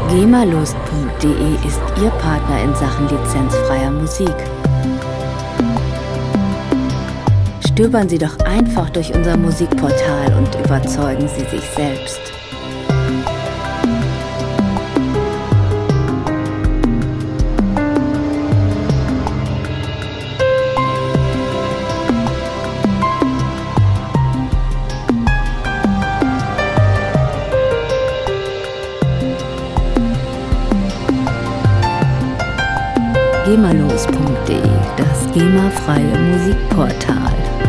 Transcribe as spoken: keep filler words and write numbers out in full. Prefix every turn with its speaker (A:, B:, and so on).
A: GEMALost punkt de ist Ihr Partner in Sachen lizenzfreier Musik. Stöbern Sie doch einfach durch unser Musikportal und überzeugen Sie sich selbst. GEMALost punkt de, das GEMA-freie Musikportal.